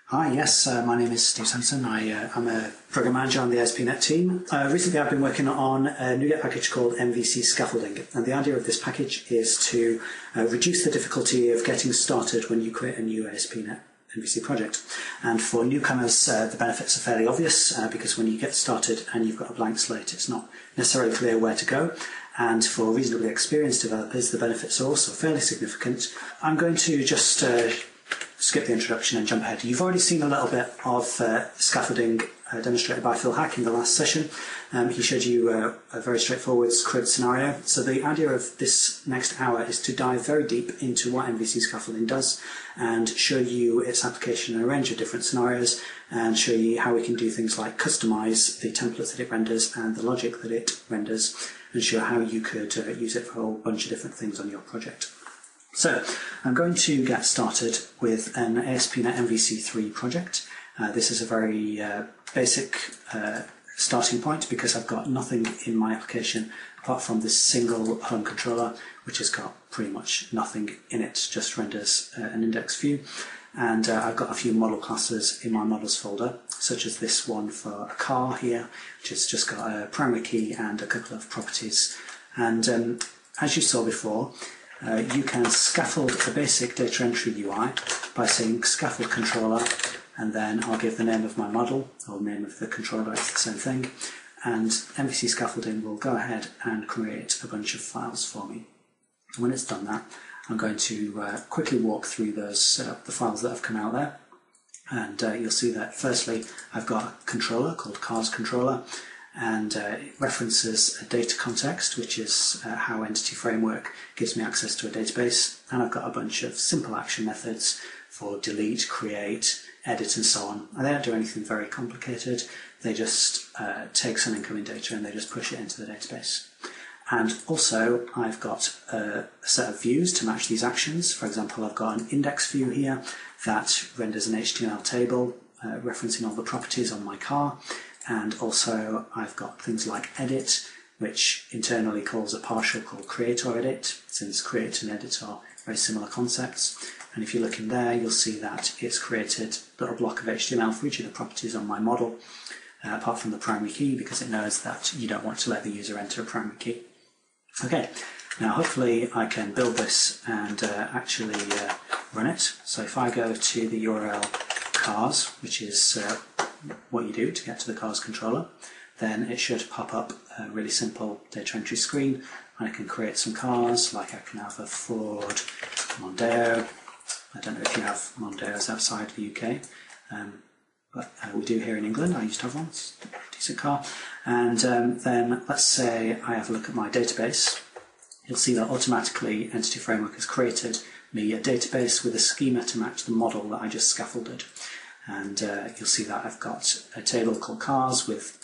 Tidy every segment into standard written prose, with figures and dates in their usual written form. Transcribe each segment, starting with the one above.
Hi, yes, my name is Steve Sampson. I'm a program manager on the ASP.NET team. Recently I've been working on a NuGet package called MVC Scaffolding, and the idea of this package is to reduce the difficulty of getting started when you create a new ASP.NET MVC project. And for newcomers, the benefits are fairly obvious because when you get started and you've got a blank slate, it's not necessarily clear where to go. And for reasonably experienced developers, the benefits are also fairly significant. I'm going to just skip the introduction and jump ahead. You've already seen a little bit of scaffolding demonstrated by Phil Hack in the last session. He showed you a very straightforward CRUD scenario. So the idea of this next hour is to dive very deep into what MVC scaffolding does and show you its application in a range of different scenarios and show you how we can do things like customize the templates that it renders and the logic that it renders and show how you could use it for a whole bunch of different things on your project. So I'm going to get started with an ASP.NET MVC3 project. This is a very basic starting point because I've got nothing in my application apart from this single home controller, which has got pretty much nothing in it, just renders an index view. And I've got a few model classes in my models folder, such as this one for a car here, which has just got a primary key and a couple of properties. And as you saw before, you can scaffold the basic data entry UI by saying scaffold controller, and then I'll give the name of my model or name of the controller, it's the same thing, and MVC scaffolding will go ahead and create a bunch of files for me. And when it's done that, I'm going to quickly walk through those the files that have come out there, and you'll see that firstly I've got a controller called cars controller, and it references a data context, which is how Entity Framework gives me access to a database. And I've got a bunch of simple action methods for delete, create, edit, and so on. And they don't do anything very complicated. They just take some incoming data and they just push it into the database. And also, I've got a set of views to match these actions. For example, I've got an index view here that renders an HTML table referencing all the properties on my car. And also I've got things like edit, which internally calls a partial called create or edit, since create and edit are very similar concepts. And if you look in there, you'll see that it's created a little block of HTML for each of the properties on my model, apart from the primary key, because it knows that you don't want to let the user enter a primary key. Okay, now hopefully I can build this and actually run it. So if I go to the URL cars, which is what you do to get to the cars controller, then it should pop up a really simple data entry screen. I can create some cars, like I can have a Ford Mondeo. I don't know if you have Mondeos outside the UK, but we do here in England. I used to have one, it's a decent car. And then let's say I have a look at my database. You'll see that automatically Entity Framework has created me a database with a schema to match the model that I just scaffolded. And you'll see that I've got a table called cars with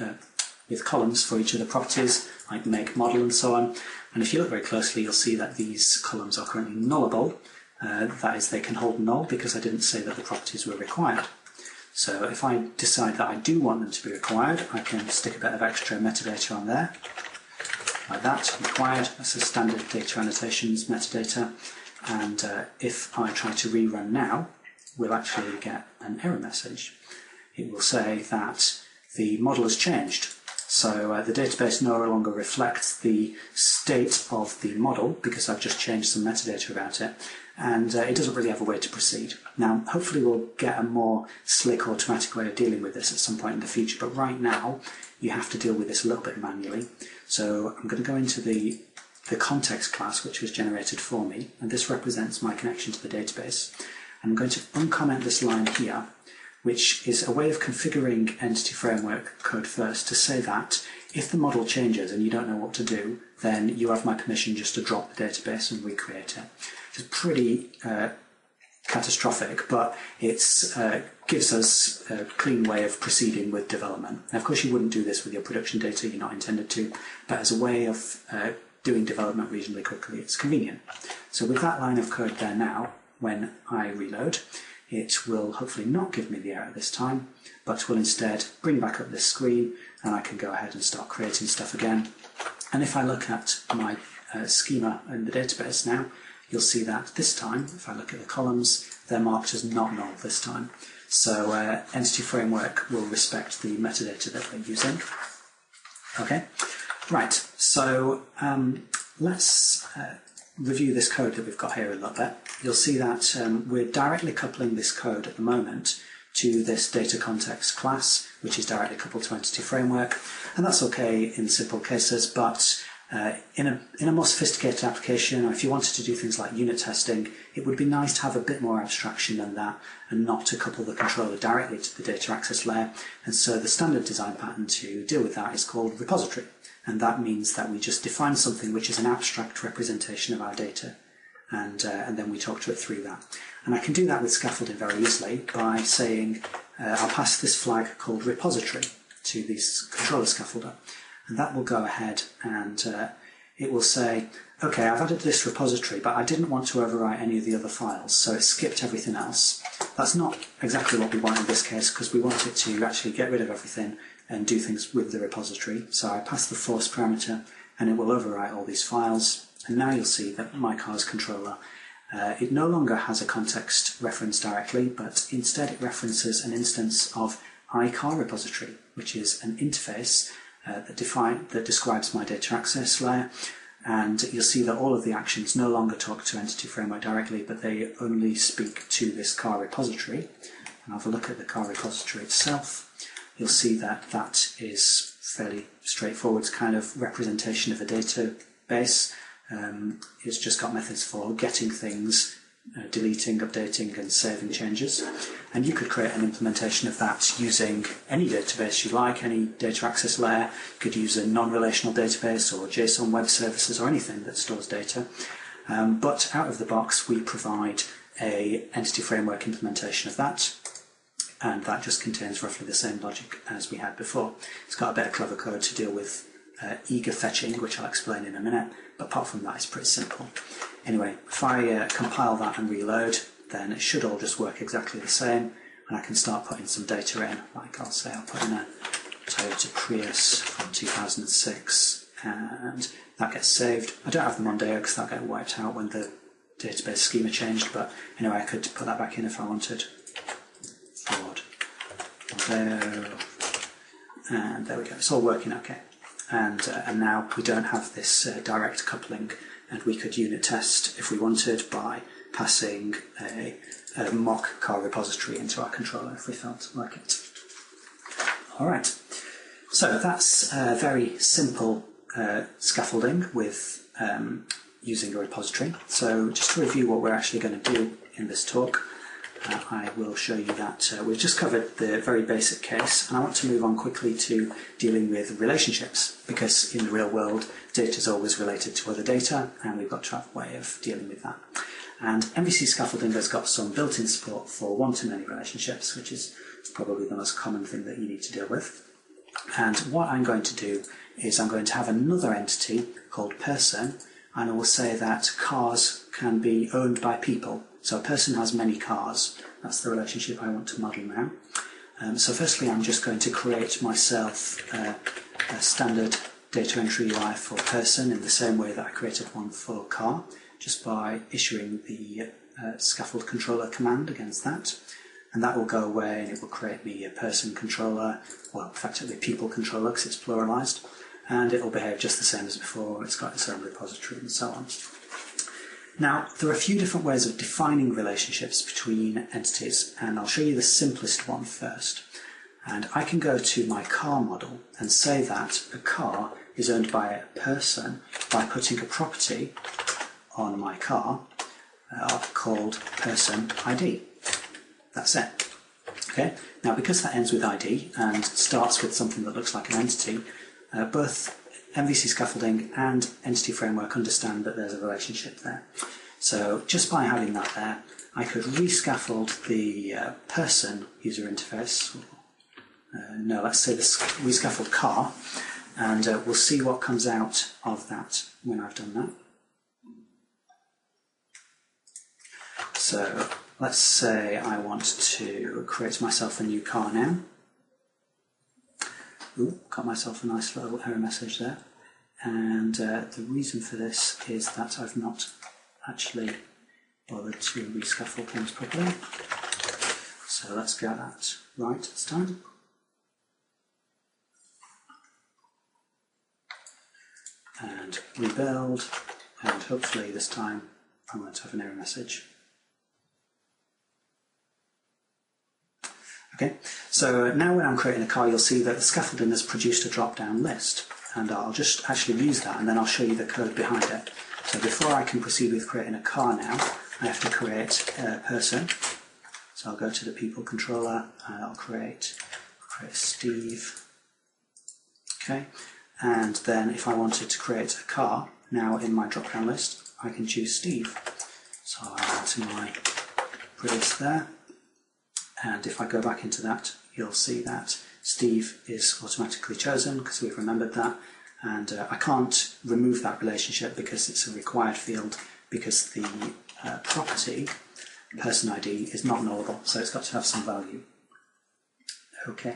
columns for each of the properties, like make, model, and so on. And if you look very closely, you'll see that these columns are currently nullable. That is, they can hold null because I didn't say that the properties were required. So if I decide that I do want them to be required, I can stick a bit of extra metadata on there, like that, required. That's a standard data annotations metadata. And if I try to rerun now, we'll actually get an error message. It will say that the model has changed. So the database no longer reflects the state of the model because I've just changed some metadata about it, and it doesn't really have a way to proceed. Now, hopefully we'll get a more slick automatic way of dealing with this at some point in the future, but right now you have to deal with this a little bit manually. So I'm going to go into the context class, which was generated for me, and this represents my connection to the database. I'm going to uncomment this line here, which is a way of configuring Entity Framework code first to say that if the model changes and you don't know what to do, then you have my permission just to drop the database and recreate it. It's pretty catastrophic, but it gives us a clean way of proceeding with development. Now, of course, you wouldn't do this with your production data, you're not intended to, but as a way of doing development reasonably quickly, it's convenient. So with that line of code there now, when I reload, it will hopefully not give me the error this time, but will instead bring back up this screen and I can go ahead and start creating stuff again. And if I look at my schema in the database now, you'll see that this time, if I look at the columns, they're marked as not null this time. So Entity Framework will respect the metadata that we're using. Okay, right, so let's review this code that we've got here a little bit. You'll see that we're directly coupling this code at the moment to this data context class, which is directly coupled to Entity Framework, and that's okay in simple cases, but in a more sophisticated application, or if you wanted to do things like unit testing, it would be nice to have a bit more abstraction than that and not to couple the controller directly to the data access layer. And so the standard design pattern to deal with that is called repository. And that means that we just define something which is an abstract representation of our data, and then we talk to it through that. And I can do that with scaffolding very easily by saying I'll pass this flag called repository to this controller scaffolder. And that will go ahead and it will say, okay, I've added this repository, but I didn't want to overwrite any of the other files, so it skipped everything else. That's not exactly what we want in this case, because we want it to actually get rid of everything and do things with the repository. So I pass the force parameter, and it will overwrite all these files. And now you'll see that my car's controller, it no longer has a context reference directly, but instead it references an instance of iCar repository, which is an interface that describes my data access layer, and you'll see that all of the actions no longer talk to Entity Framework directly, but they only speak to this car repository. And have a look at the car repository itself. You'll see that that is fairly straightforward. It's kind of representation of a database. It's just got methods for getting things, deleting, updating, and saving changes. And you could create an implementation of that using any database you like, any data access layer. You could use a non-relational database or JSON web services or anything that stores data. But out of the box, we provide a Entity Framework implementation of that. And that just contains roughly the same logic as we had before. It's got a bit of clever code to deal with eager fetching, which I'll explain in a minute. But apart from that, it's pretty simple. Anyway, if I compile that and reload, then it should all just work exactly the same, and I can start putting some data in. Like I'll say I'll put in a Toyota Prius from 2006, and that gets saved. I don't have the Mondeo because that'll get wiped out when the database schema changed, but anyway, I could put that back in if I wanted. Ford Mondeo, and there we go. It's all working okay. And now we don't have this direct coupling, and we could unit test if we wanted by passing a mock car repository into our controller if we felt like it. Alright, so that's very simple scaffolding with using a repository. So just to review what we're actually going to do in this talk, I will show you that we've just covered the very basic case, and I want to move on quickly to dealing with relationships, because in the real world data is always related to other data, and we've got to have a way of dealing with that. And MVC scaffolding has got some built-in support for one-to-many relationships, which is probably the most common thing that you need to deal with. And what I'm going to do is I'm going to have another entity called person, and I will say that cars can be owned by people. So a person has many cars. That's the relationship I want to model now. So firstly, I'm just going to create myself a standard data entry UI for person in the same way that I created one for car, just by issuing the scaffold controller command against that. And that will go away and it will create me a person controller, well, effectively people controller because it's pluralized, and it will behave just the same as before. It's got its own repository and so on. Now, there are a few different ways of defining relationships between entities, and I'll show you the simplest one first. And I can go to my car model and say that a car is owned by a person by putting a property on my car called person ID. That's it. Okay. Now, because that ends with ID and starts with something that looks like an entity, both MVC scaffolding and Entity Framework understand that there's a relationship there. So just by having that there, I could rescaffold the person user interface. No, let's say this rescaffold car, and we'll see what comes out of that when I've done that. So let's say I want to create myself a new car now. Ooh, got myself a nice little error message there. And the reason for this is that I've not actually bothered to rescaffold things properly. So let's get that right this time. And rebuild, and hopefully this time I won't have an error message. Okay, so now when I'm creating a car, you'll see that the scaffolding has produced a drop-down list, and I'll just actually use that and then I'll show you the code behind it. So before I can proceed with creating a car now, I have to create a person. So I'll go to the people controller and I'll create Steve. Okay, and then if I wanted to create a car, now in my drop-down list, I can choose Steve. So I'll add to my brace there. And if I go back into that, you'll see that Steve is automatically chosen because we've remembered that. And I can't remove that relationship because it's a required field, because the property, person ID, is not nullable, so it's got to have some value. Okay.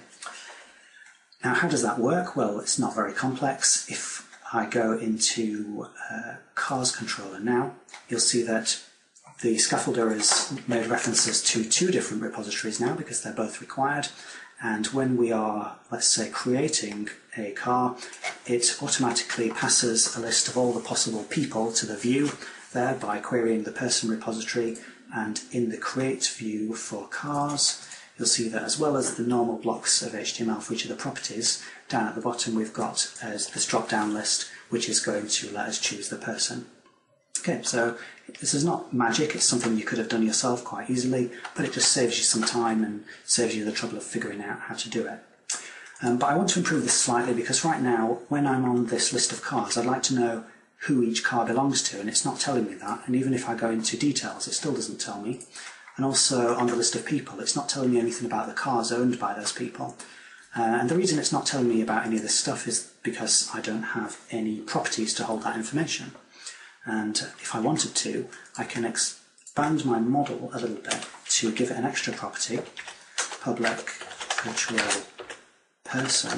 Now, how does that work? Well, it's not very complex. If I go into Cars controller now, you'll see that the scaffolder has made references to two different repositories now because they're both required. And when we are, let's say, creating a car, it automatically passes a list of all the possible people to the view there by querying the person repository. And in the create view for cars, you'll see that as well as the normal blocks of HTML for each of the properties, down at the bottom we've got this drop-down list which is going to let us choose the person. Okay, so this is not magic, it's something you could have done yourself quite easily, but it just saves you some time and saves you the trouble of figuring out how to do it. But I want to improve this slightly because right now, when I'm on this list of cars, I'd like to know who each car belongs to, and it's not telling me that, and even if I go into details, it still doesn't tell me. And also on the list of people, it's not telling me anything about the cars owned by those people. And the reason it's not telling me about any of this stuff is because I don't have any properties to hold that information. And if I wanted to, I can expand my model a little bit to give it an extra property, public virtual person.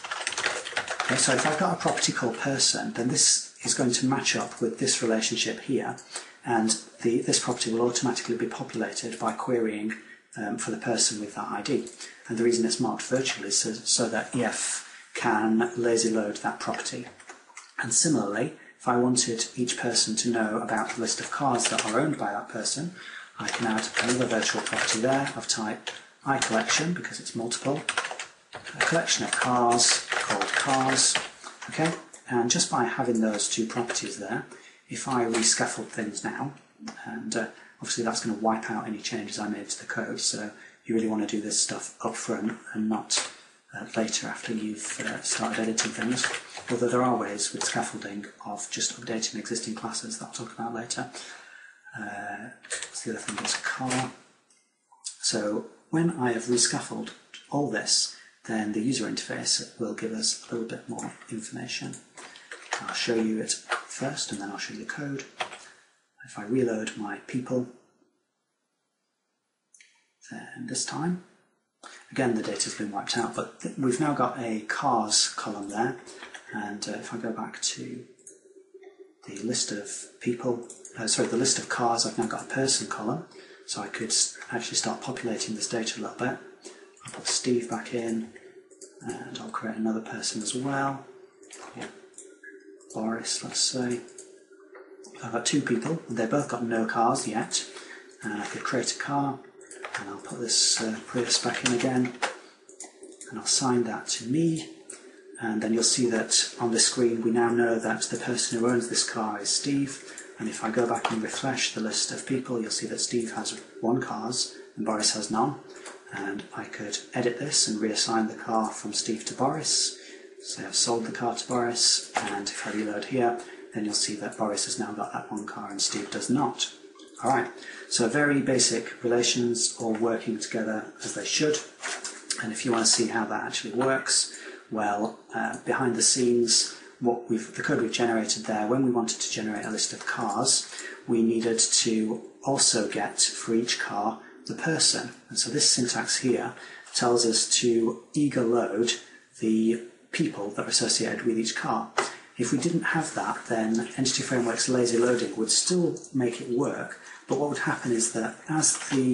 Okay, so if I've got a property called person, then this is going to match up with this relationship here, and this property will automatically be populated by querying for the person with that ID. And the reason it's marked virtually is so that EF can lazy load that property. And similarly, if I wanted each person to know about the list of cars that are owned by that person, I can add another virtual property there of type iCollection, because it's multiple, a collection of cars called cars. Okay, and just by having those two properties there, if I rescaffold things now, and obviously that's going to wipe out any changes I made to the code, so you really want to do this stuff up front and not later after you've started editing things. Although there are ways with scaffolding of just updating existing classes that I'll talk about later. What's the other thing? It's car. So when I have rescaffolded all this, then the user interface will give us a little bit more information. I'll show you it first and then I'll show you the code. If I reload my people, then this time, again the data's been wiped out, but we've now got a cars column there, and if I go back to the list of people, the list of cars, I've now got a person column, so I could actually start populating this data a little bit. I'll put Steve back in, and I'll create another person as well. Yeah. Boris, let's say. I've got two people, and they've both got no cars yet, and I could create a car, and I'll put this Prius back in again, and I'll assign that to me, and then you'll see that on the screen we now know that the person who owns this car is Steve, and if I go back and refresh the list of people, you'll see that Steve has 1 cars and Boris has none, and I could edit this and reassign the car from Steve to Boris. So I've sold the car to Boris, and if I reload here, then you'll see that Boris has now got that 1 car and Steve does not. Alright, so very basic relations all working together as they should. And if you want to see how that actually works, well, behind the scenes, the code we've generated there, when we wanted to generate a list of cars, we needed to also get for each car the person. And so this syntax here tells us to eager load the people that are associated with each car. If we didn't have that, then Entity Framework's lazy loading would still make it work, but what would happen is that as the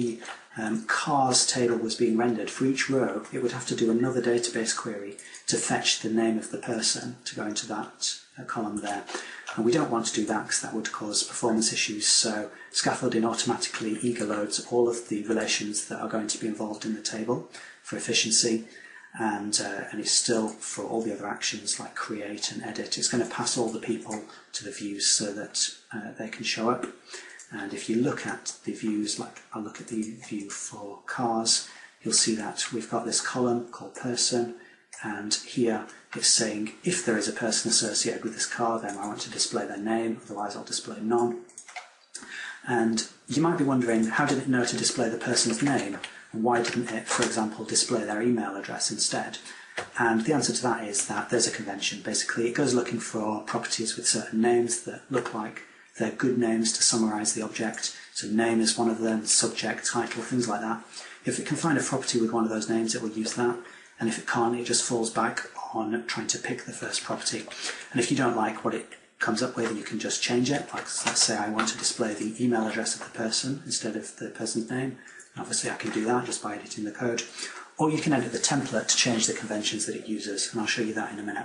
cars table was being rendered, for each row it would have to do another database query to fetch the name of the person to go into that column there. And we don't want to do that because that would cause performance issues, so scaffolding automatically eager loads all of the relations that are going to be involved in the table for efficiency, and it's still, for all the other actions like create and edit, it's going to pass all the people to the views so that they can show up. And if you look at the views, like I'll look at the view for cars, you'll see that we've got this column called person, and here it's saying if there is a person associated with this car, then I want to display their name, otherwise I'll display none. And you might be wondering, how did it know to display the person's name? And why didn't it, for example, display their email address instead? And the answer to that is that there's a convention. Basically, it goes looking for properties with certain names that look like they're good names to summarize the object. So name is one of them, subject, title, things like that. If it can find a property with one of those names, it will use that. And if it can't, it just falls back on trying to pick the first property. And if you don't like what it comes up with, you can just change it. Like, let's say I want to display the email address of the person instead of the person's name. Obviously I can do that just by editing the code. Or you can edit the template to change the conventions that it uses, and I'll show you that in a minute.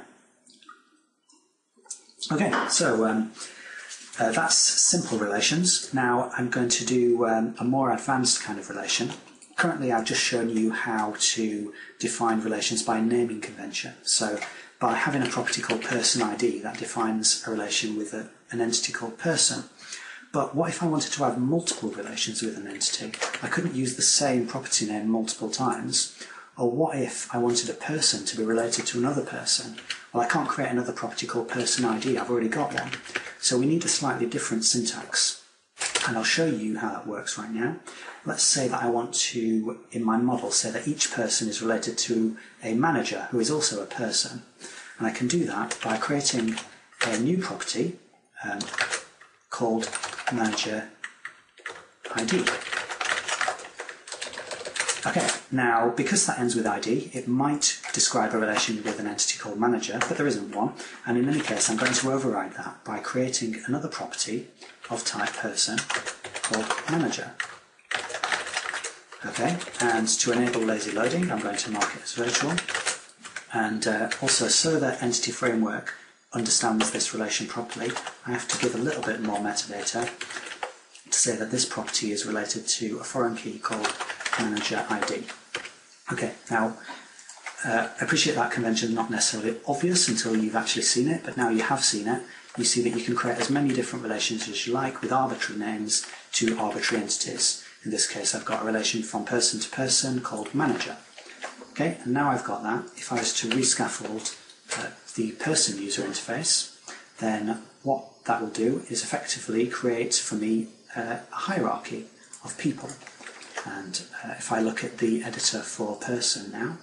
Okay, so that's simple relations. Now I'm going to do a more advanced kind of relation. Currently I've just shown you how to define relations by naming convention. So by having a property called person ID, that defines a relation with an entity called person. But what if I wanted to have multiple relations with an entity? I couldn't use the same property name multiple times. Or what if I wanted a person to be related to another person? Well, I can't create another property called person ID, I've already got one. So we need a slightly different syntax. And I'll show you how that works right now. Let's say that I want to, in my model, say that each person is related to a manager who is also a person. And I can do that by creating a new property called manager ID. Okay, now because that ends with ID, it might describe a relation with an entity called manager, but there isn't one. And in any case, I'm going to override that by creating another property of type person called manager. Okay, and to enable lazy loading, I'm going to mark it as virtual. And also, so that Entity Framework understands this relation properly, I have to give a little bit more metadata to say that this property is related to a foreign key called manager ID. Okay, now I appreciate that convention is not necessarily obvious until you've actually seen it, but now you have seen it, you see that you can create as many different relations as you like with arbitrary names to arbitrary entities. In this case, I've got a relation from person to person called manager. Okay, and now I've got that. If I was to rescaffold the person user interface, then what that will do is effectively create for me a hierarchy of people. And if I look at the editor for person now,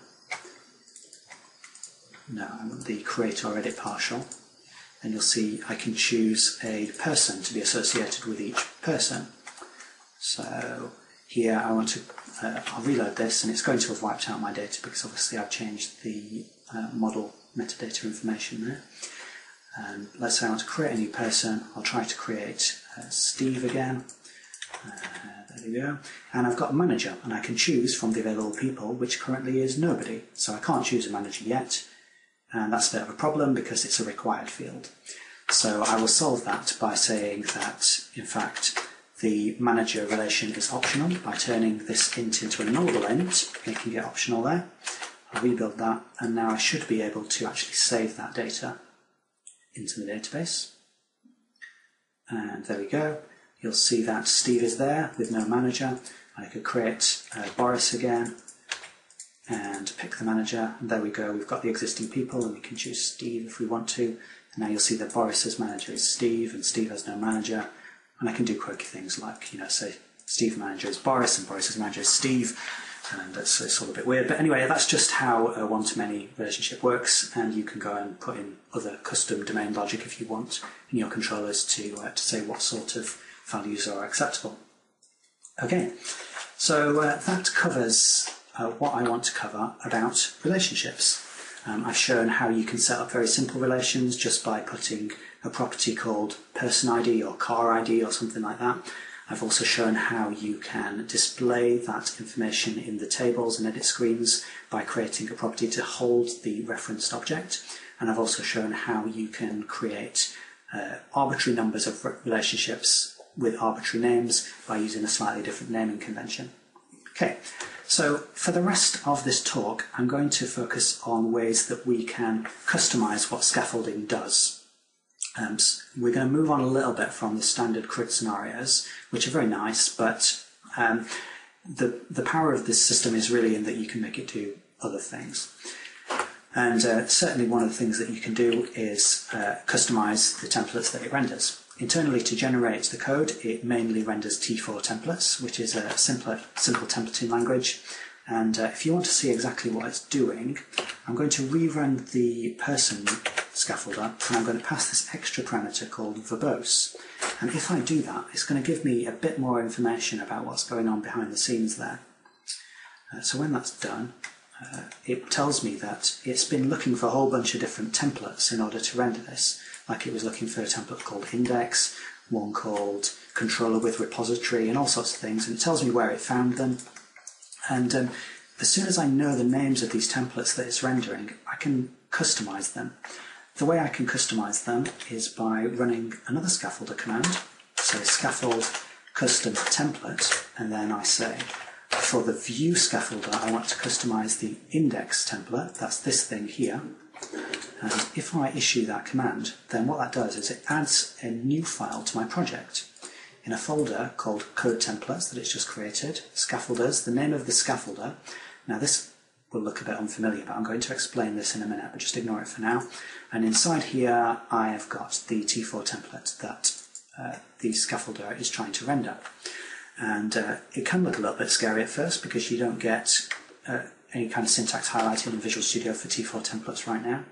no, I want the create or edit partial, then you'll see I can choose a person to be associated with each person. So here I want to, I'll reload this, and it's going to have wiped out my data because obviously I've changed the model metadata information there. And let's say I want to create a new person. I'll try to create Steve again. There we go. And I've got a manager, and I can choose from the available people, which currently is nobody. So I can't choose a manager yet, and that's a bit of a problem because it's a required field. So I will solve that by saying that, in fact, the manager relation is optional by turning this int into a nullable int, making it optional there. I'll rebuild that, and now I should be able to actually save that data into the database. And there we go. You'll see that Steve is there with no manager. I could create Boris again and pick the manager, and there we go. We've got the existing people, and we can choose Steve if we want to. And now you'll see that Boris's manager is Steve, and Steve has no manager. And I can do quirky things like, say Steve's manager is Boris and Boris's manager is Steve, and it's all a bit weird. But anyway, that's just how a one-to-many relationship works, and you can go and put in other custom domain logic if you want in your controllers to say what sort of values are acceptable. Okay, so that covers what I want to cover about relationships. I've shown how you can set up very simple relations just by putting a property called person ID or car ID or something like that. I've also shown how you can display that information in the tables and edit screens by creating a property to hold the referenced object. And I've also shown how you can create arbitrary numbers of relationships with arbitrary names by using a slightly different naming convention. Okay, so for the rest of this talk, I'm going to focus on ways that we can customize what scaffolding does. We're going to move on a little bit from the standard CRUD scenarios, which are very nice, but the power of this system is really in that you can make it do other things. And certainly one of the things that you can do is customize the templates that it renders. Internally, to generate the code, it mainly renders T4 templates, which is a simple templating language. And if you want to see exactly what it's doing, I'm going to rerun the person scaffolder, and I'm going to pass this extra parameter called verbose. And if I do that, it's going to give me a bit more information about what's going on behind the scenes there. So when that's done, it tells me that it's been looking for a whole bunch of different templates in order to render this. Like it was looking for a template called index, one called controller with repository, and all sorts of things, and it tells me where it found them. And as soon as I know the names of these templates that it's rendering, I can customize them. The way I can customize them is by running another scaffolder command, so scaffold custom template, and then I say, for the view scaffolder, I want to customize the index template, that's this thing here. And if I issue that command, then what that does is it adds a new file to my project in a folder called code templates that it's just created, scaffolders, the name of the scaffolder. Now this will look a bit unfamiliar, but I'm going to explain this in a minute, but just ignore it for now. And inside here, I have got the T4 template that the scaffolder is trying to render. And it can look a little bit scary at first because you don't get any kind of syntax highlighting in Visual Studio for T4 templates right now.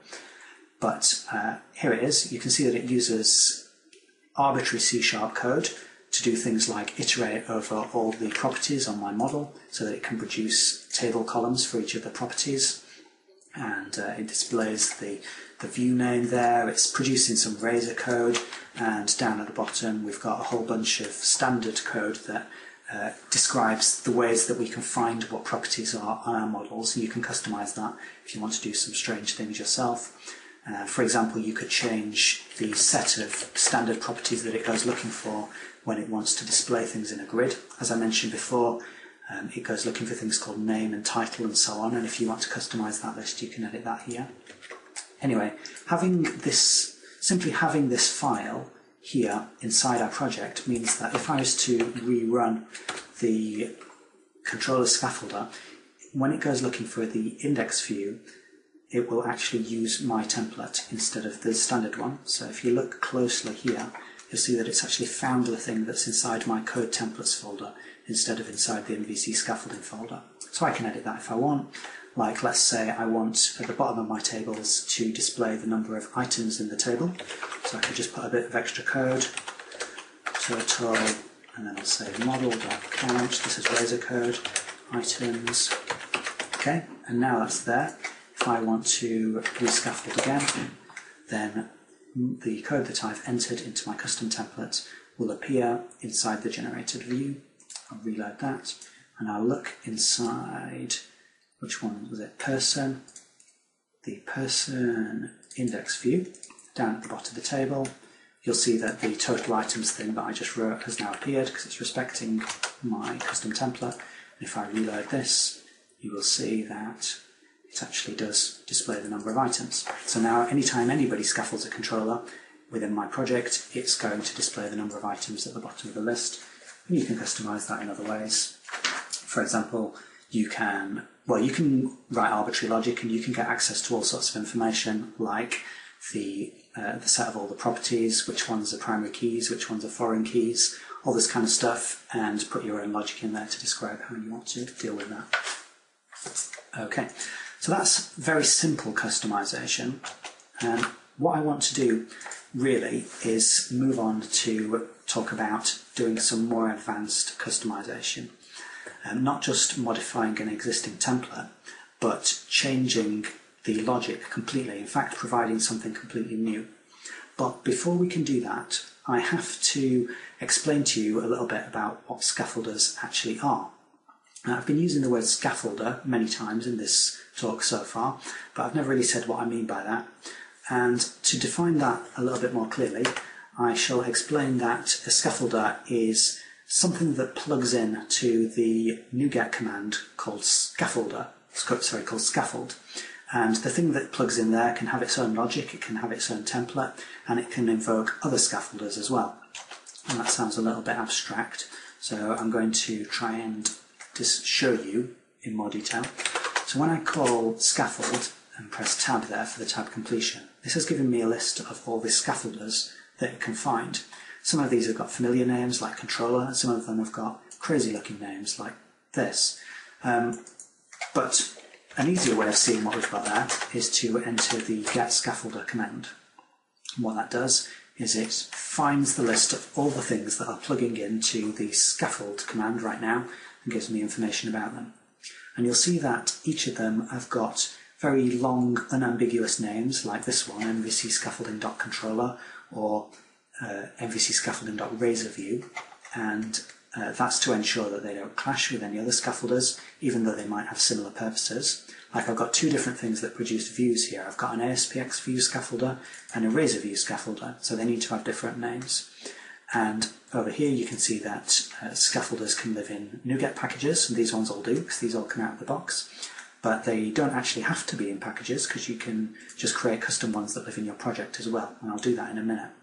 But here it is. You can see that it uses arbitrary C# code to do things like iterate over all the properties on my model so that it can produce table columns for each of the properties. And it displays the view name there. It's producing some Razor code, and down at the bottom we've got a whole bunch of standard code that describes the ways that we can find what properties are on our models. You can customize that if you want to do some strange things yourself. For example, you could change the set of standard properties that it goes looking for when it wants to display things in a grid. As I mentioned before, it goes looking for things called name and title and so on, and if you want to customize that list, you can edit that here. Anyway, simply having this file here inside our project means that if I was to rerun the controller scaffolder, when it goes looking for the index view, it will actually use my template instead of the standard one. So if you look closely here, you'll see that it's actually found the thing that's inside my code templates folder instead of inside the MVC scaffolding folder. So I can edit that if I want. Like, let's say I want at the bottom of my tables to display the number of items in the table. So I could just put a bit of extra code, total, and then I'll say model.count, this is Razor code, items. Okay, and now that's there. If I want to rescaffold again, then the code that I've entered into my custom template will appear inside the generated view. I'll reload that, and I'll look inside, which one was it? Person, the person index view, down at the bottom of the table. You'll see that the total items thing that I just wrote has now appeared because it's respecting my custom template. And if I reload this, you will see that it actually does display the number of items. So now anytime anybody scaffolds a controller within my project, it's going to display the number of items at the bottom of the list. And you can customize that in other ways. For example, you can write arbitrary logic and you can get access to all sorts of information like the set of all the properties, which ones are primary keys, which ones are foreign keys, all this kind of stuff, and put your own logic in there to describe how you want to deal with that. Okay. So that's very simple customization. And what I want to do really is move on to talk about doing some more advanced customization. Not just modifying an existing template, but changing the logic completely. In fact, providing something completely new. But before we can do that, I have to explain to you a little bit about what scaffolders actually are. Now, I've been using the word scaffolder many times in this talk so far, but I've never really said what I mean by that. And to define that a little bit more clearly, I shall explain that a scaffolder is something that plugs in to the NuGet command called scaffold. And the thing that plugs in there can have its own logic, it can have its own template, and it can invoke other scaffolders as well. And that sounds a little bit abstract, so I'm going to try and just show you in more detail. So when I call scaffold and press tab there for the tab completion, this has given me a list of all the scaffolders that it can find. Some of these have got familiar names like controller, and some of them have got crazy looking names like this. But an easier way of seeing what we've got there is to enter the get scaffolder command. And what that does is it finds the list of all the things that are plugging into the scaffold command right now and gives me information about them. And you'll see that each of them have got very long, unambiguous names like this one, MVC scaffolding.controller or MVC scaffolding.razorview, and that's to ensure that they don't clash with any other scaffolders, even though they might have similar purposes. Like I've got two different things that produce views here. I've got an ASPX view scaffolder and a Razor view scaffolder, so they need to have different names. And over here you can see that scaffolders can live in NuGet packages, and these ones all do, because these all come out of the box. But they don't actually have to be in packages, because you can just create custom ones that live in your project as well, and I'll do that in a minute.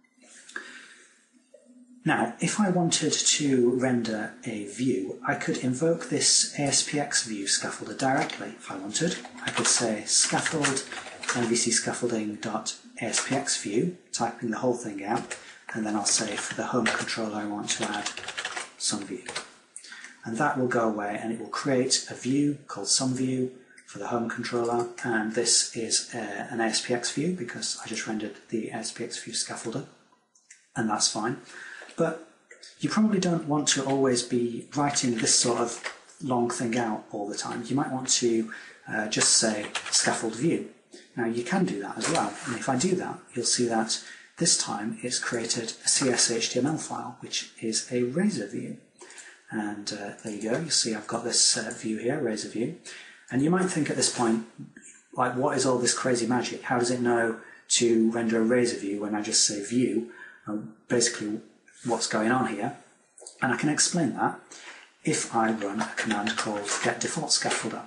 Now, if I wanted to render a view, I could invoke this ASPX view scaffolder directly if I wanted. I could say scaffold MVC scaffolding.aspx view, typing the whole thing out, and then I'll say for the home controller I want to add some view. And that will go away and it will create a view called SomeView for the home controller, and this is an ASPX view because I just rendered the ASPX view scaffolder, and that's fine. But you probably don't want to always be writing this sort of long thing out all the time. You might want to just say scaffold view. Now you can do that as well, and if I do that, you'll see that this time it's created a CS.html file, which is a Razor view. And there you go, you see I've got this view here, Razor view. And you might think at this point, like, what is all this crazy magic? How does it know to render a Razor view when I just say view? Basically, what's going on here? And I can explain that if I run a command called getDefaultScaffolder.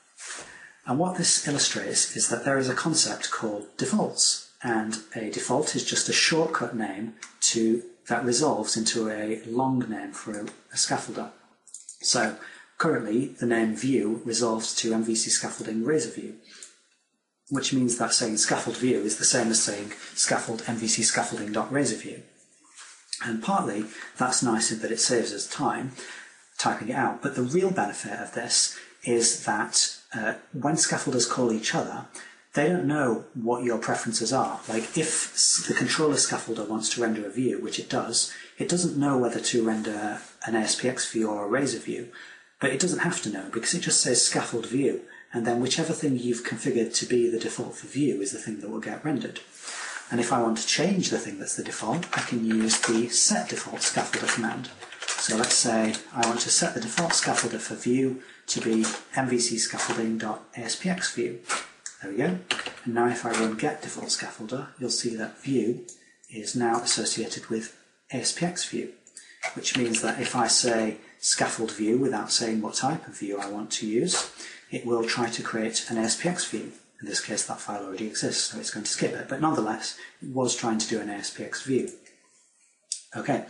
And what this illustrates is that there is a concept called defaults, and a default is just a shortcut name that resolves into a long name for a scaffolder. So currently the name view resolves to MVC scaffolding Razor view, which means that saying scaffold view is the same as saying scaffold MVC scaffolding.razorview. And partly that's nice in that it saves us time typing it out, but the real benefit of this is that when scaffolders call each other, they don't know what your preferences are. Like if the controller scaffolder wants to render a view, which it doesn't know whether to render an ASPX view or a Razor view, but it doesn't have to know because it just says scaffold view, and then whichever thing you've configured to be the default for view is the thing that will get rendered. And if I want to change the thing that's the default, I can use the setDefaultScaffolder command. So let's say I want to set the default scaffolder for view to be MVC scaffolding.aspx view. There we go. And now if I run getDefaultScaffolder, you'll see that view is now associated with ASPX view, which means that if I say scaffold view without saying what type of view I want to use, it will try to create an ASPX view. In this case, that file already exists, so it's going to skip it. But nonetheless, it was trying to do an ASPX view. Okay,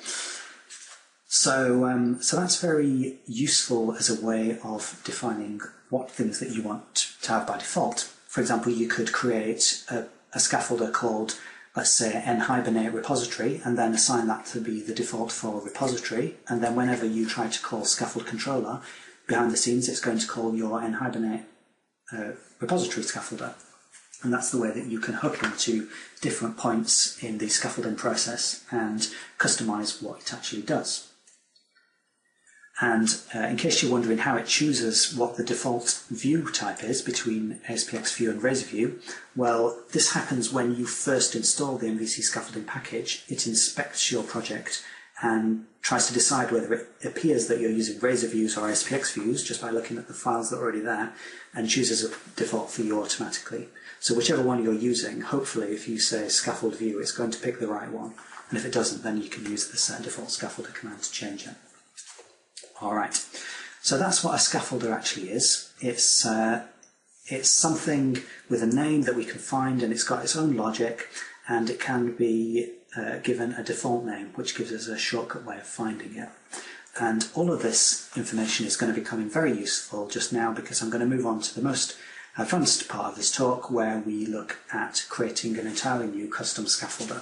so that's very useful as a way of defining what things that you want to have by default. For example, you could create a scaffolder called, let's say, nhibernate repository, and then assign that to be the default for repository. And then whenever you try to call scaffold controller, behind the scenes, it's going to call your nhibernate repository scaffolder. And that's the way that you can hook into different points in the scaffolding process and customize what it actually does. And in case you're wondering how it chooses what the default view type is between ASPX View and Razor View, well, this happens when you first install the MVC scaffolding package. It inspects your project and tries to decide whether it appears that you're using Razor Views or ASPX Views just by looking at the files that are already there, and chooses a default for you automatically. So whichever one you're using, hopefully if you say scaffold view, it's going to pick the right one. And if it doesn't, then you can use the set default scaffolder command to change it. Alright, so that's what a scaffolder actually is. It's something with a name that we can find, and it's got its own logic, and it can be given a default name, which gives us a shortcut way of finding it. And all of this information is going to be becoming very useful just now, because I'm going to move on to the most advanced part of this talk, where we look at creating an entirely new custom scaffolder.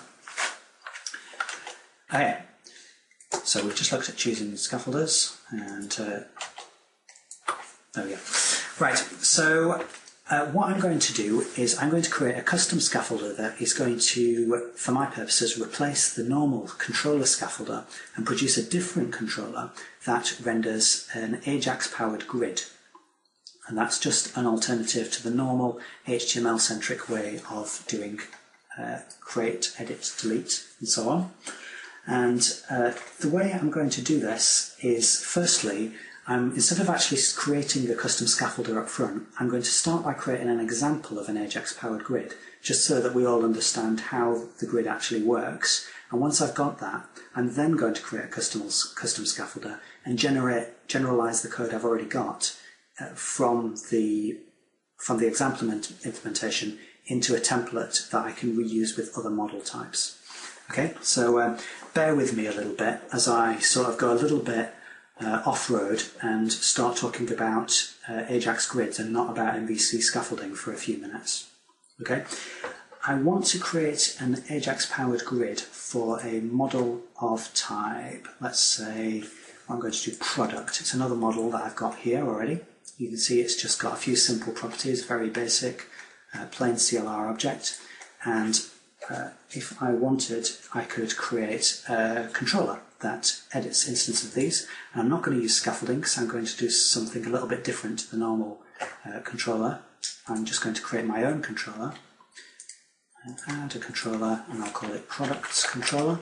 Okay, so we've just looked at choosing scaffolders, and there we go. Right, so what I'm going to do is I'm going to create a custom scaffolder that is going to, for my purposes, replace the normal controller scaffolder and produce a different controller that renders an Ajax-powered grid. And that's just an alternative to the normal HTML-centric way of doing create, edit, delete, and so on. And the way I'm going to do this is, firstly, instead of actually creating a custom scaffolder up front, I'm going to start by creating an example of an Ajax-powered grid, just so that we all understand how the grid actually works. And once I've got that, I'm then going to create a custom scaffolder and generalize the code I've already got from the example implementation into a template that I can reuse with other model types. Okay, so bear with me a little bit as I sort of go a little bit off-road and start talking about Ajax grids and not about MVC scaffolding for a few minutes. Okay, I want to create an Ajax-powered grid for a model of type, let's say, I'm going to do product. It's another model that I've got here already. You can see it's just got a few simple properties, very basic, plain CLR object, and if I wanted, I could create a controller that edits instances of these. And I'm not going to use scaffolding because I'm going to do something a little bit different to the normal controller. I'm just going to create my own controller, add a controller, and I'll call it products controller.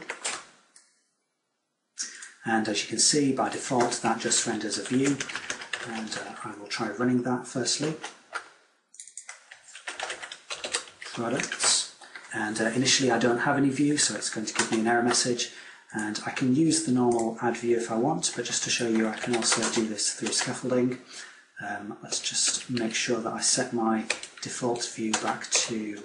And as you can see, by default, that just renders a view. And I will try running that firstly. Products. And initially I don't have any view, so it's going to give me an error message. And I can use the normal add view if I want, but just to show you, I can also do this through scaffolding. Let's just make sure that I set my default view back to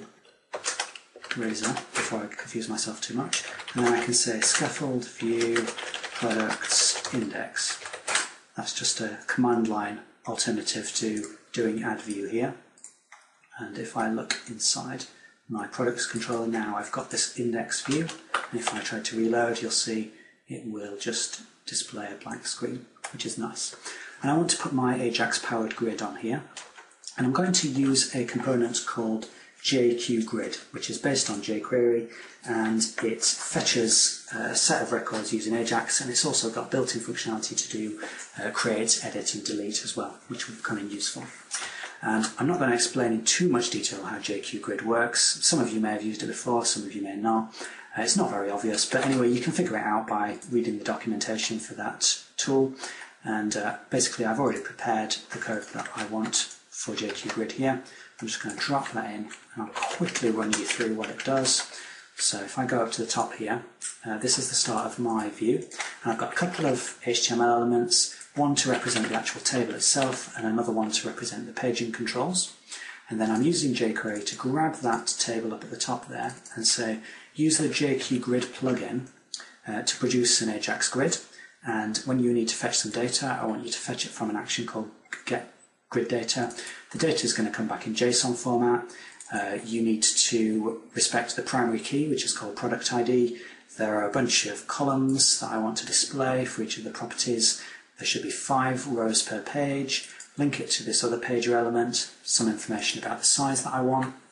Razor before I confuse myself too much. And then I can say scaffold view products index. That's just a command line alternative to doing add view here. And if I look inside my products controller now, I've got this index view. And if I try to reload, you'll see it will just display a blank screen, which is nice. And I want to put my Ajax-powered grid on here. And I'm going to use a component called JQGrid, which is based on jQuery, and it fetches a set of records using Ajax, and it's also got built-in functionality to do create, edit, and delete as well, which will be kind of useful. And I'm not going to explain in too much detail how JQGrid works. Some of you may have used it before, some of you may not. It's not very obvious, but anyway, you can figure it out by reading the documentation for that tool. And basically, I've already prepared the code that I want for JQGrid here. I'm just going to drop that in, and I'll quickly run you through what it does. So if I go up to the top here, this is the start of my view. And I've got a couple of HTML elements, one to represent the actual table itself, and another one to represent the paging controls. And then I'm using jQuery to grab that table up at the top there and say, use the JQGrid plugin to produce an Ajax grid. And when you need to fetch some data, I want you to fetch it from an action called getGridData. The data is going to come back in JSON format. You need to respect the primary key, which is called product ID. There are a bunch of columns that I want to display for each of the properties. There should be 5 rows per page. Link it to this other pager element, some information about the size that I want.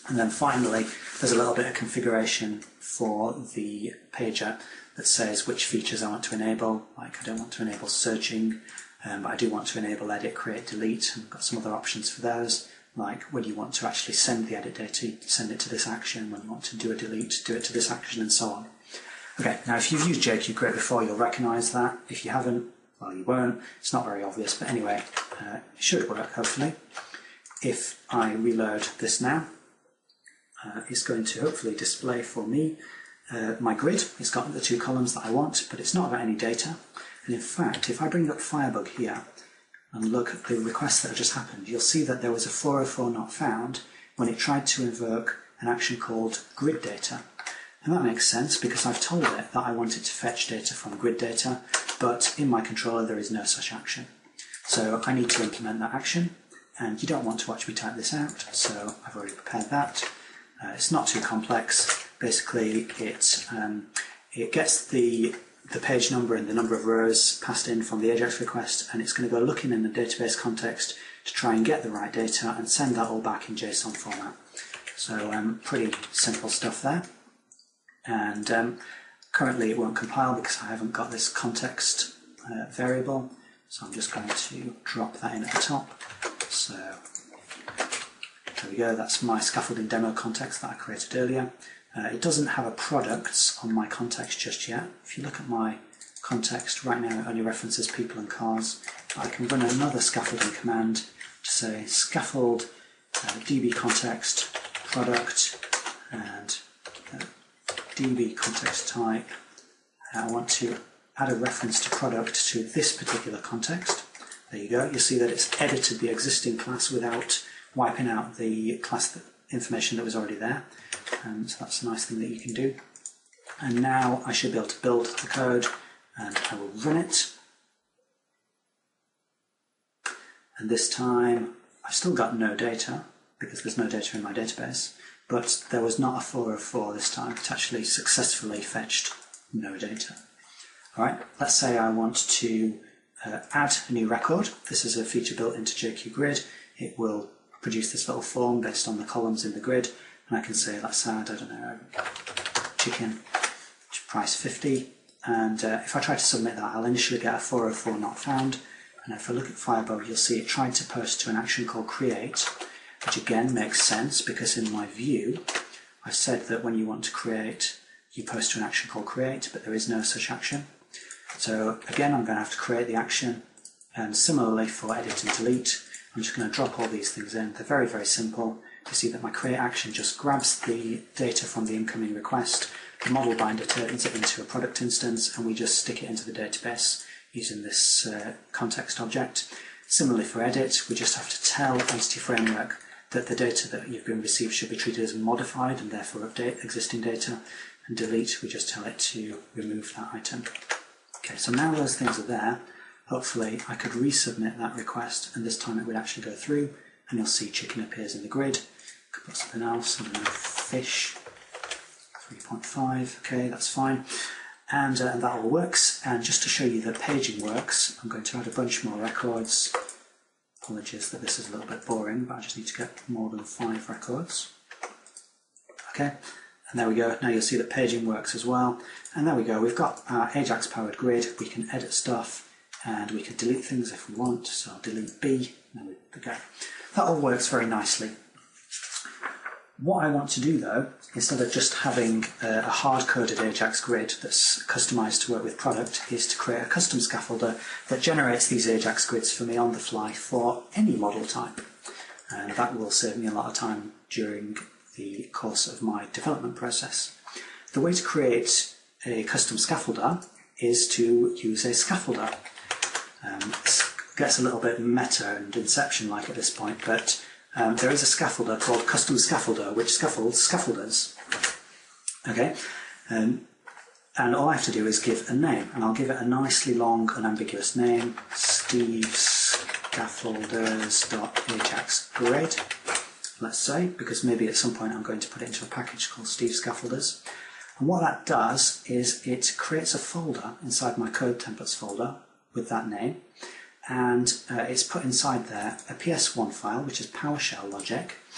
And then finally, there's a little bit of configuration for the pager that says which features I want to enable. Like I don't want to enable searching, but I do want to enable edit, create, delete, and I've got some other options for those. Like when you want to actually send the edit data, send it to this action. When you want to do a delete, do it to this action, and so on. Okay, now if you've used JQ Grid before, you'll recognise that. If you haven't, well, you won't. It's not very obvious, but anyway, it should work, hopefully. If I reload this now, it's going to hopefully display for me my grid. It's got the two columns that I want, but it's not got any data. And in fact, if I bring up Firebug here and look at the request that just happened, you'll see that there was a 404 not found when it tried to invoke an action called grid data. And that makes sense because I've told it that I want it to fetch data from grid data, but in my controller there is no such action. So I need to implement that action, and you don't want to watch me type this out, so I've already prepared that. It's not too complex. Basically, it gets the page number and the number of rows passed in from the AJAX request, and it's going to go looking in the database context to try and get the right data and send that all back in JSON format. So pretty simple stuff there. And currently it won't compile because I haven't got this context variable, so I'm just going to drop that in at the top. So there we go, that's my scaffolding demo context that I created earlier. It doesn't have a products on my context just yet. If you look at my context right now, it only references people and cars. I can run another scaffolding command to say scaffold db context product and db context type. I want to add a reference to product to this particular context. There you go. You see that it's edited the existing class without wiping out the class information that was already there. So that's a nice thing that you can do. And now I should be able to build the code, and I will run it. And this time I've still got no data because there's no data in my database, but there was not a 404 this time. It actually successfully fetched no data. All right, let's say I want to add a new record. This is a feature built into JQ Grid. It will produce this little form based on the columns in the grid, and I can say, let's add, I don't know, chicken, price 50, and if I try to submit that, I'll initially get a 404 not found, and if I look at Firebug, you'll see it tried to post to an action called create, which again makes sense because in my view, I've said that when you want to create, you post to an action called create, but there is no such action. So again, I'm going to have to create the action, and similarly for edit and delete, I'm just going to drop all these things in. They're very, very simple. You see that my create action just grabs the data from the incoming request, the model binder turns it into a product instance, and we just stick it into the database using this context object. Similarly for edit, we just have to tell Entity Framework that the data that you've been received should be treated as modified and therefore update existing data. And delete, we just tell it to remove that item. Okay, so now those things are there. Hopefully I could resubmit that request, and this time it would actually go through, and you'll see chicken appears in the grid. Could put something else, I don't know, fish, 3.5, okay, that's fine. And that all works, and just to show you that paging works, I'm going to add a bunch more records. Apologies that this is a little bit boring, but I just need to get more than 5 records. Okay, and there we go. Now you'll see that paging works as well. And there we go, we've got our Ajax powered grid. We can edit stuff, and we can delete things if we want. So I'll delete B, and there we go. That all works very nicely. What I want to do though, instead of just having a hard-coded Ajax grid that's customized to work with product, is to create a custom scaffolder that generates these Ajax grids for me on the fly for any model type. And that will save me a lot of time during the course of my development process. The way to create a custom scaffolder is to use a scaffolder. This gets a little bit meta and Inception-like at this point, but there is a scaffolder called Custom Scaffolder, which scaffolds scaffolders. Okay, and all I have to do is give a name, and I'll give it a nicely long, unambiguous name, Steve Scaffolders.ajax grid, let's say, because maybe at some point I'm going to put it into a package called Steve Scaffolders. And what that does is it creates a folder inside my code templates folder with that name, and it's put inside there a PS1 file, which is PowerShell logic,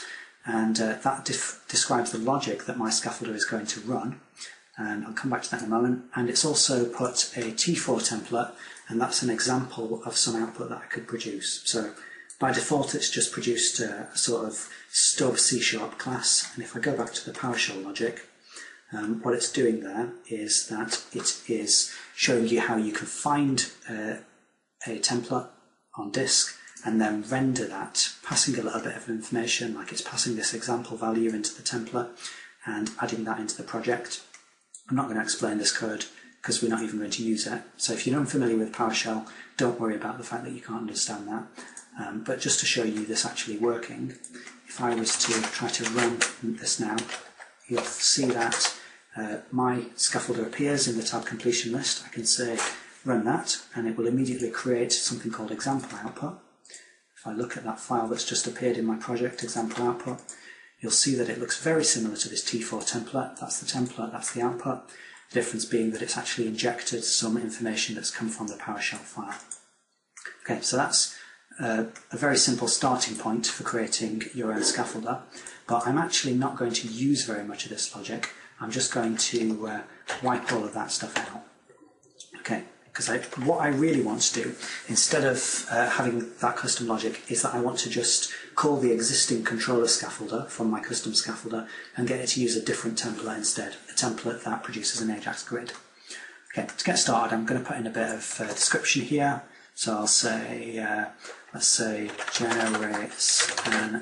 and that describes the logic that my scaffolder is going to run. And I'll come back to that in a moment. And it's also put a T4 template, and that's an example of some output that I could produce. So by default, it's just produced a sort of stub C# class. And if I go back to the PowerShell logic, what it's doing there is that it is showing you how you can find a template on disk and then render that, passing a little bit of information, like it's passing this example value into the template and adding that into the project. I'm not going to explain this code because we're not even going to use it. So if you're unfamiliar with PowerShell, don't worry about the fact that you can't understand that. But just to show you this actually working, if I was to try to run this now, you'll see that my scaffolder appears in the tab completion list. I can say run that, and it will immediately create something called example output. If I look at that file that's just appeared in my project, example output, you'll see that it looks very similar to this T4 template. That's the template, that's the output. The difference being that it's actually injected some information that's come from the PowerShell file. Okay, so that's a very simple starting point for creating your own scaffolder, but I'm actually not going to use very much of this logic. I'm just going to wipe all of that stuff out. Okay, because what I really want to do, instead of having that custom logic, is that I want to just call the existing controller scaffolder from my custom scaffolder and get it to use a different template instead, a template that produces an Ajax grid. Okay, to get started, I'm going to put in a bit of description here. So I'll say, let's say, generates an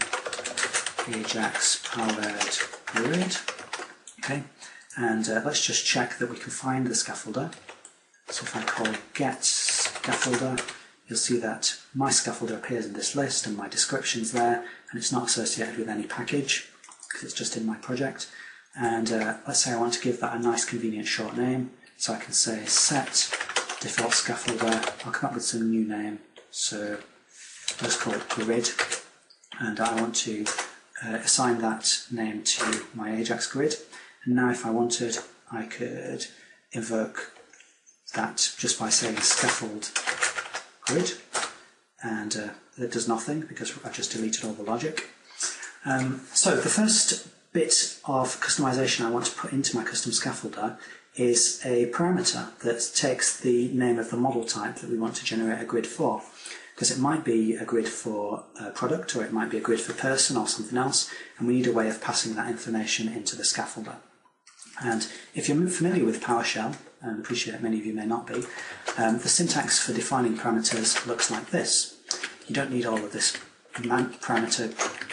Ajax-powered grid. Okay, and let's just check that we can find the scaffolder. So if I call get scaffolder, you'll see that my scaffolder appears in this list and my description's there, and it's not associated with any package because it's just in my project. And let's say I want to give that a nice convenient short name, so I can say set default scaffolder. I'll come up with some new name, so let's call it grid, and I want to assign that name to my Ajax grid. And now if I wanted, I could invoke that just by saying scaffold grid, and it does nothing because I've just deleted all the logic. So the first bit of customization I want to put into my custom scaffolder is a parameter that takes the name of the model type that we want to generate a grid for. Because it might be a grid for a product, or it might be a grid for person or something else, and we need a way of passing that information into the scaffolder. And if you're familiar with PowerShell, and I appreciate many of you may not be, the syntax for defining parameters looks like this. You don't need all of this parameter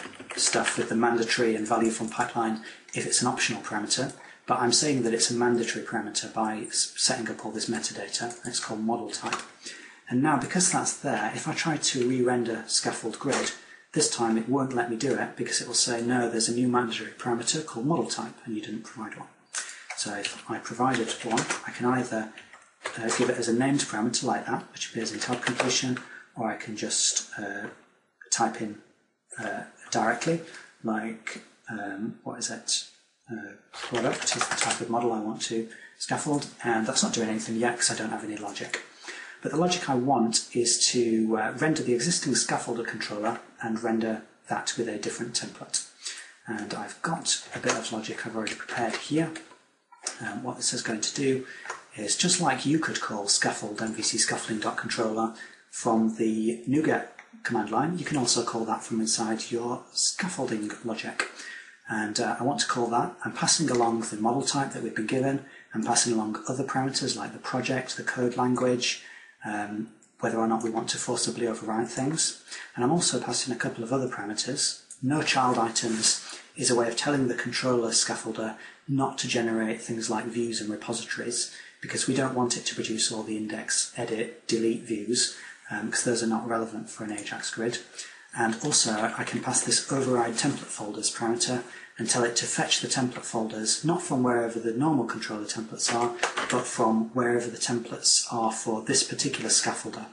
stuff with the mandatory and value from pipeline if it's an optional parameter, but I'm saying that it's a mandatory parameter by setting up all this metadata, and it's called model type. And now, because that's there, if I try to re-render scaffold grid, this time it won't let me do it because it will say, no, there's a new mandatory parameter called model type, and you didn't provide one. So if I provided one, I can either give it as a named parameter like that, which appears in tab completion, or I can just type in directly, like, what is it? Product is the type of model I want to scaffold, and that's not doing anything yet because I don't have any logic. But the logic I want is to render the existing scaffolder controller and render that with a different template. And I've got a bit of logic I've already prepared here. What this is going to do is, just like you could call scaffold MVC scaffolding.controller from the NuGet command line, you can also call that from inside your scaffolding logic. And I want to call that, I'm passing along the model type that we've been given, I'm passing along other parameters like the project, the code language, whether or not we want to forcibly overwrite things. And I'm also passing a couple of other parameters. No child items is a way of telling the controller scaffolder not to generate things like views and repositories, because we don't want it to produce all the index, edit, delete views, because those are not relevant for an Ajax grid. And also I can pass this override template folders parameter and tell it to fetch the template folders, not from wherever the normal controller templates are, but from wherever the templates are for this particular scaffolder.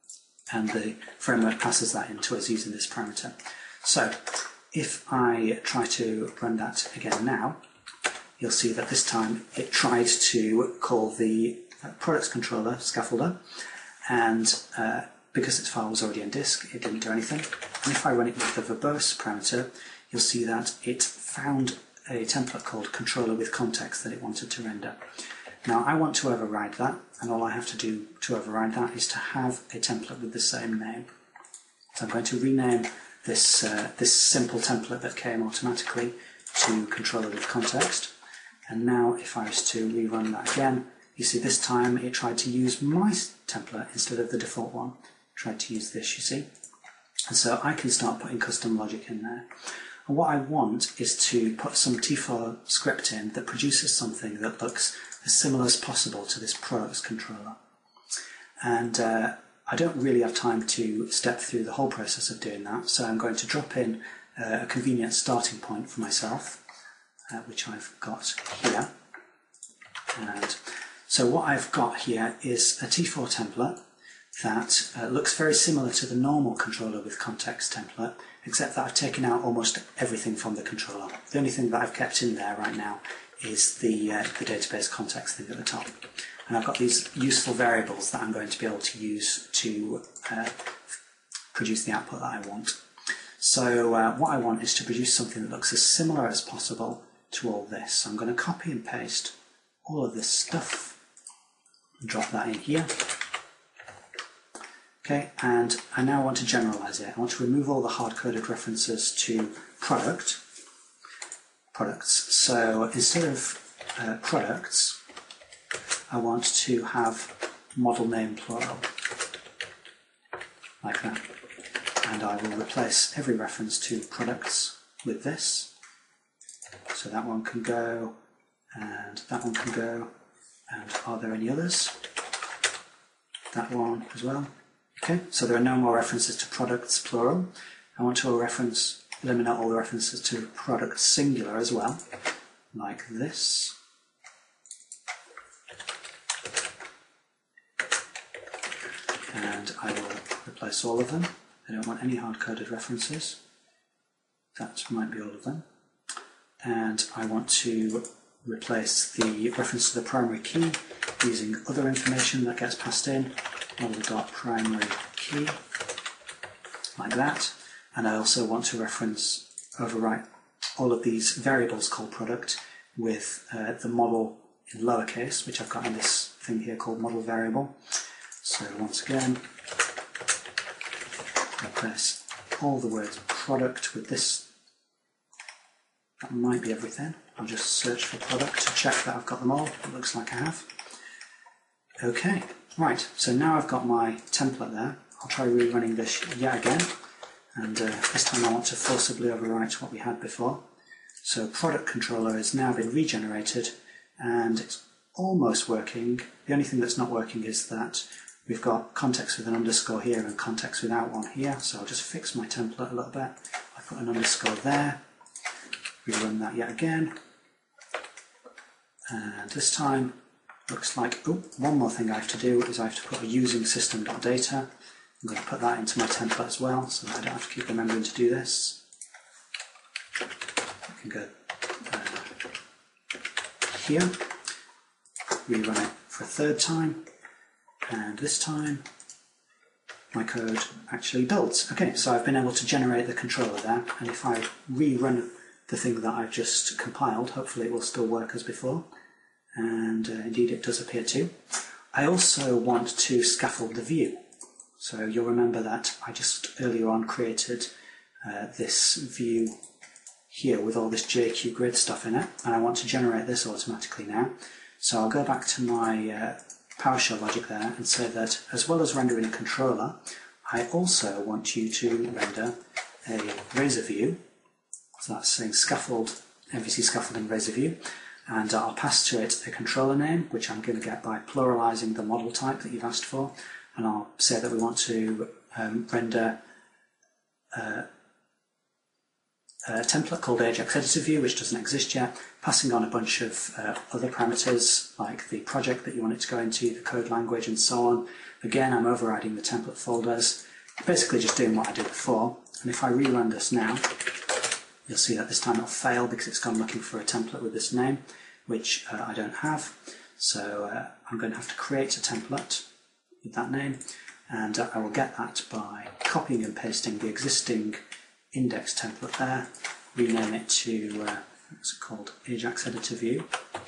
And the framework passes that into us using this parameter. So if I try to run that again now, you'll see that this time it tried to call the products controller scaffolder, and because its file was already on disk, it didn't do anything. And if I run it with the verbose parameter, you'll see that it found a template called controller with context that it wanted to render. Now I want to override that, and all I have to do to override that is to have a template with the same name. So I'm going to rename this, this simple template that came automatically to controller with context. And now if I was to rerun that again, you see this time it tried to use my template instead of the default one. It tried to use this, you see. And so I can start putting custom logic in there. And what I want is to put some T4 script in that produces something that looks as similar as possible to this products controller. And I don't really have time to step through the whole process of doing that, so I'm going to drop in a convenient starting point for myself, which I've got here. And so what I've got here is a T4 template that looks very similar to the normal controller with context template, except that I've taken out almost everything from the controller. The only thing that I've kept in there right now is the database context thing at the top. And I've got these useful variables that I'm going to be able to use to produce the output that I want. So what I want is to produce something that looks as similar as possible to all this. So I'm going to copy and paste all of this stuff and drop that in here. Okay, and I now want to generalize it. I want to remove all the hard-coded references to products. So instead of products, I want to have model name plural, like that. And I will replace every reference to products with this. So that one can go, and that one can go, and are there any others? That one as well. Okay, so there are no more references to products plural. I want to eliminate all the references to products singular as well, like this. And I will replace all of them. I don't want any hard-coded references. That might be all of them. And I want to replace the reference to the primary key using other information that gets passed in. Model.primary key, like that. And I also want to overwrite all of these variables called product with the model in lowercase, which I've got in this thing here called model variable. So once again, replace all the words product with this. That might be everything. I'll just search for product to check that I've got them all. It looks like I have. Okay, right, so now I've got my template there. I'll try rerunning this yet again. And this time I want to forcibly overwrite what we had before. So product controller has now been regenerated and it's almost working. The only thing that's not working is that we've got context with an underscore here and context without one here. So I'll just fix my template a little bit. I put an underscore there. Rerun that yet again. And this time looks like, oh, one more thing I have to do is I have to put a using system.data. I'm going to put that into my template as well, so that I don't have to keep remembering to do this. I can go here, rerun it for a third time, and this time my code actually builds. Okay, so I've been able to generate the controller there, and if I rerun the thing that I've just compiled, hopefully it will still work as before, and indeed it does appear to. I also want to scaffold the view. So you'll remember that I just earlier on created this view here with all this JQ grid stuff in it, and I want to generate this automatically now. So I'll go back to my PowerShell logic there and say that as well as rendering a controller, I also want you to render a razor view. So that's saying scaffold, MVC scaffolding razor view, and I'll pass to it a controller name, which I'm going to get by pluralizing the model type that you've asked for. And I'll say that we want to render a template called Ajax Editor View, which doesn't exist yet, passing on a bunch of other parameters like the project that you want it to go into, the code language, and so on. Again, I'm overriding the template folders, basically just doing what I did before. And if I rerun this now, you'll see that this time it'll fail because it's gone looking for a template with this name, which I don't have. So I'm going to have to create a template with that name, and I will get that by copying and pasting the existing index template there, rename it to, what's it called, Ajax Editor View.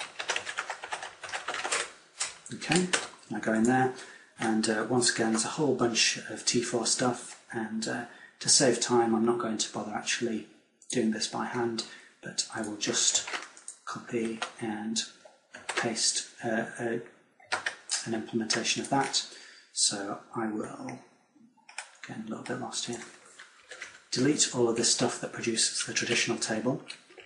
Okay, I go in there, and once again there's a whole bunch of T4 stuff, and to save time I'm not going to bother actually doing this by hand, but I will just copy and paste an implementation of that. So I will, getting a little bit lost here, delete all of this stuff that produces the traditional table.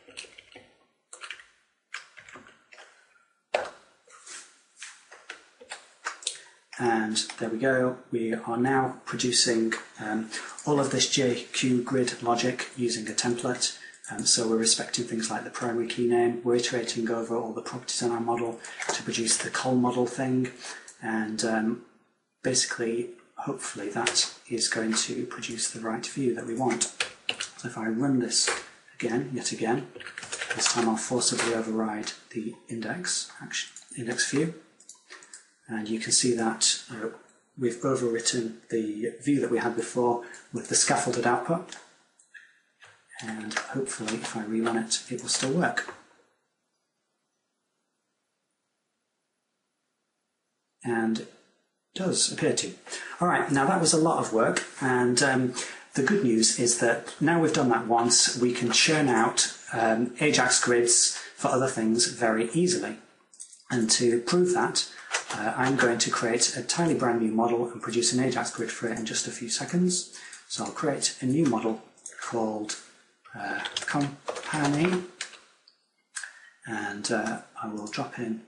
And there we go, we are now producing all of this JQ grid logic using a template. So we're respecting things like the primary key name, we're iterating over all the properties in our model to produce the col model thing, and basically, hopefully that is going to produce the right view that we want. So if I run this again, yet again, this time I'll forcibly override the index view. And you can see that we've overwritten the view that we had before with the scaffolded output. And hopefully, if I rerun it, it will still work. And it does appear to. All right, now that was a lot of work. And the good news is that now we've done that once, we can churn out Ajax grids for other things very easily. And to prove that, I'm going to create a tiny brand new model and produce an Ajax grid for it in just a few seconds. So I'll create a new model called company, and I will drop in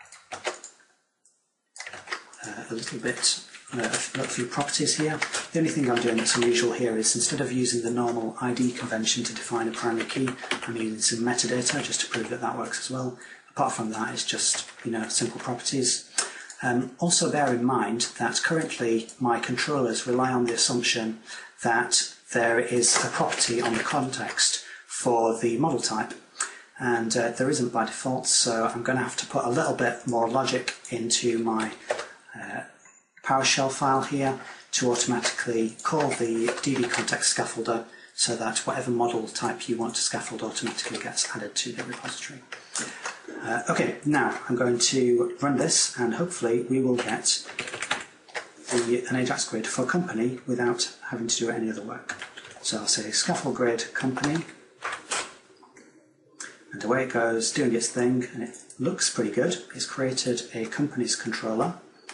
a little bit, a few properties here. The only thing I'm doing that's unusual here is instead of using the normal ID convention to define a primary key, I'm using some metadata just to prove that that works as well. Apart from that, it's just, simple properties. Also bear in mind that currently my controllers rely on the assumption that there is a property on the context for the model type, and there isn't by default, so I'm going to have to put a little bit more logic into my PowerShell file here to automatically call the DB context scaffolder so that whatever model type you want to scaffold automatically gets added to the repository. Okay, now I'm going to run this, and hopefully we will get an Ajax grid for company without having to do any other work. So I'll say scaffold grid company, and away it goes doing its thing, and it looks pretty good. It's created a company's controller,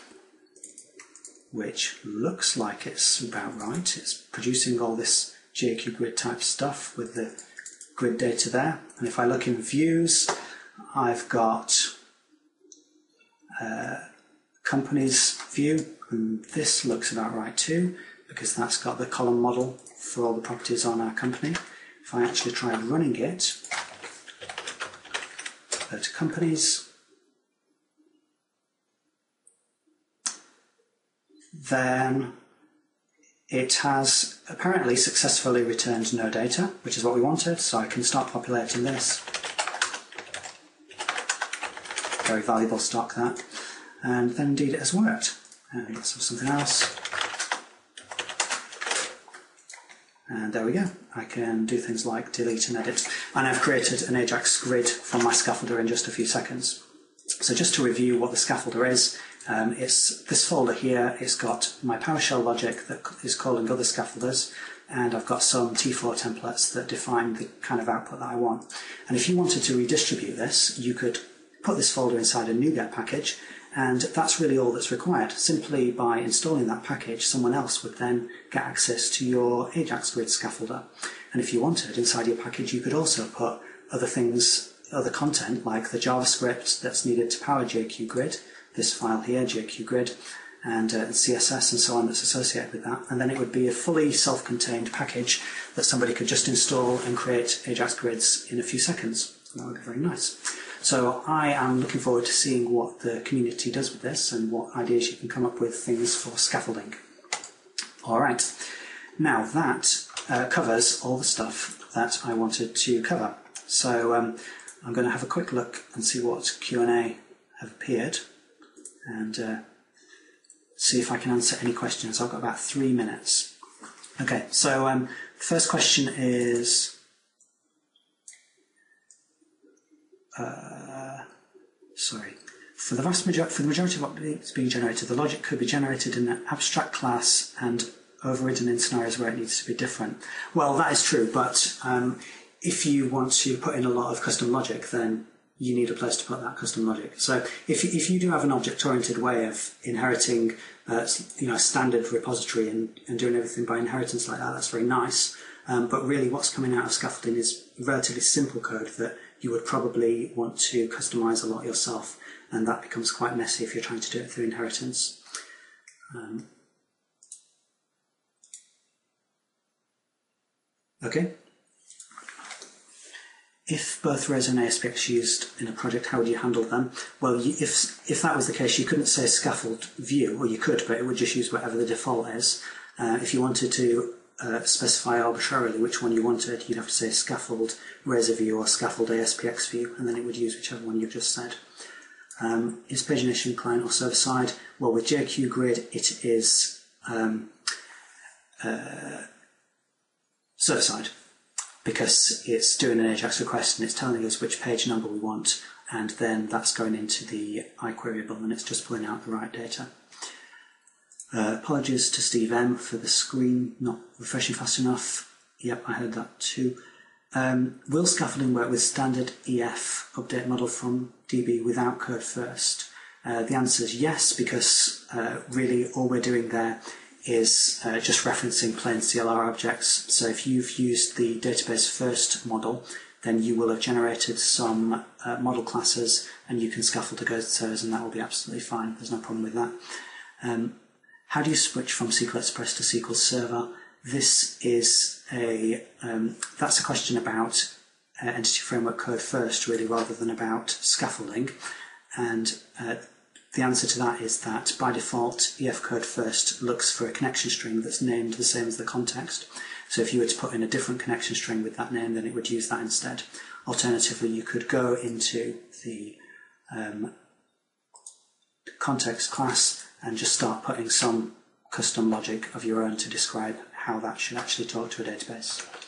which looks like it's about right. It's producing all this JQ grid type stuff with the grid data there. And if I look in views, I've got company's view, and this looks about right too, because that's got the column model for all the properties on our company. If I actually tried running it, go to companies, then it has apparently successfully returned no data, which is what we wanted, so I can start populating this. Very valuable stock, that. And then indeed it has worked. And let's have something else. And there we go. I can do things like delete and edit. And I've created an Ajax grid from my scaffolder in just a few seconds. So just to review what the scaffolder is, it's this folder here. It's got my PowerShell logic that is calling other scaffolders, and I've got some T4 templates that define the kind of output that I want. And if you wanted to redistribute this, you could put this folder inside a NuGet package, and that's really all that's required. Simply by installing that package, someone else would then get access to your Ajax grid scaffolder. And if you wanted, inside your package, you could also put other things, other content, like the JavaScript that's needed to power JQ grid, this file here, JQ grid, and CSS and so on that's associated with that. And then it would be a fully self-contained package that somebody could just install and create Ajax grids in a few seconds. And that would be very nice. So I am looking forward to seeing what the community does with this and what ideas you can come up with things for scaffolding. All right, now that covers all the stuff that I wanted to cover. So I'm going to have a quick look and see what Q&A have appeared. And see if I can answer any questions. I've got about 3 minutes. Okay, so the first question is, for the majority of what is being generated, the logic could be generated in an abstract class and overridden in scenarios where it needs to be different. Well, that is true, but if you want to put in a lot of custom logic, then you need a place to put that custom logic. So if you do have an object-oriented way of inheriting a standard repository and doing everything by inheritance like that, that's very nice. But really what's coming out of scaffolding is relatively simple code that you would probably want to customize a lot yourself, and that becomes quite messy if you're trying to do it through inheritance. Okay. If both Res and ASPX used in a project, how would you handle them? Well, if that was the case, you couldn't say scaffold view, or you could, but it would just use whatever the default is. If you wanted to specify arbitrarily which one you wanted, you'd have to say scaffold Res view or scaffold ASPX view, and then it would use whichever one you've just said. Is pagination client or server side? Well, with JQ Grid, it is server side, because it's doing an AJAX request and it's telling us which page number we want, and then that's going into the iQueryable and it's just pulling out the right data. Apologies to Steve M for the screen not refreshing fast enough. Yep, I heard that too. Will scaffolding work with standard EF update model from DB without code first? The answer is yes, because really all we're doing there is just referencing plain CLR objects. So if you've used the database first model, then you will have generated some model classes and you can scaffold against those, and that will be absolutely fine. There's no problem with that. How do you switch from SQL Express to SQL Server? This is that's a question about Entity Framework code first, really, rather than about scaffolding. And the answer to that is that by default, EF code first looks for a connection string that's named the same as the context. So if you were to put in a different connection string with that name, then it would use that instead. Alternatively, you could go into the context class and just start putting some custom logic of your own to describe how that should actually talk to a database.